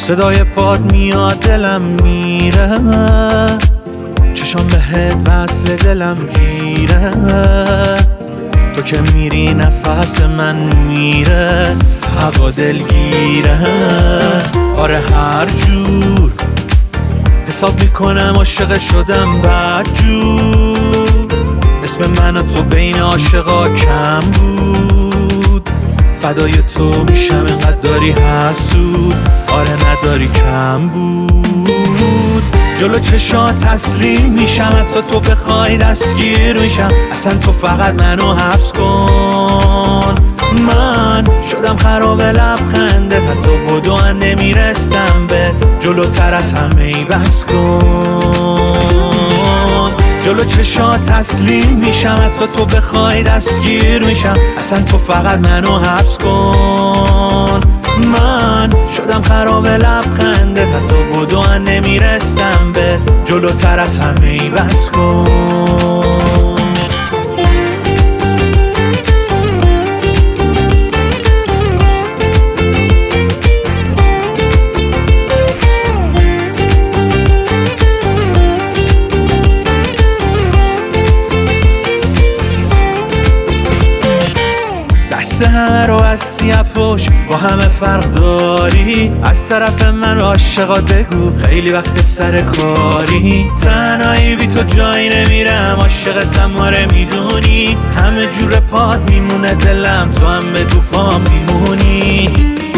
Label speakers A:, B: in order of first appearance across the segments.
A: صدای پاد میاد دلم میره، چشم بهت وصل دلم گیره. تو که میری نفس من میره، هوا دلگیره. آره هر جور حساب میکنم عاشق شدم بدجور. اسم من و تو بین عاشقا کم بود، فدای تو میشم اینقدر داری حسود. آره نداری کم بود. جلو چشات تسلیم میشم، حتی تو بخوای دستگیر میشم. اصلا تو فقط منو حبس کن. من شدم خراب لبخنده، حتی بدو نمیرستم به جلوتر از همه ای بس کن. جلو چشات تسلیم میشم، حتی تو بخوای دستگیر میشم. اصلا تو فقط منو حبس کن. من شدم خراب لبخنده، حتی بدو نمیرستم به جلوتر از همه ای بس کن. همه رو از سیاه پوش با همه فرق داری. از طرف من عاشقات بگو خیلی وقت سر کاری. تنهایی بی تو جایی نمیرم، عاشقتم آره میدونی. همه جور پاد میمونه دلم، تو هم به دو پا میمونی.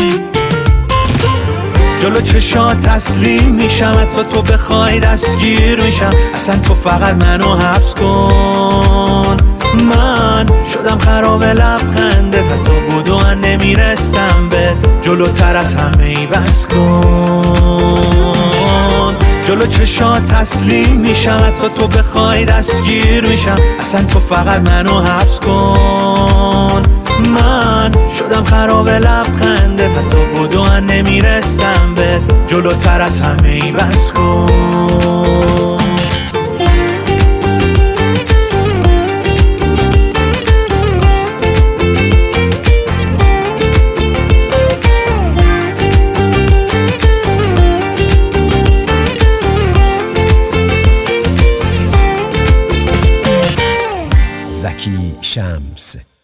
A: جلو چشات تسلیم میشم، حتی تو بخوای دستگیر میشم. اصلا تو فقط منو حبس کن. من شدم خراب لبخنده، حتی بدو نمیرستم به جلوتر از همه ای بس کن. جلو چشات تسلیم میشم، حتی تو بخوای دستگیر میشم. اصلا تو فقط منو حبس کن. من شدم خراب لبخنده، حتی بدو نمیرستم به جلوتر از همه ای بس کن.
B: زکی شمس.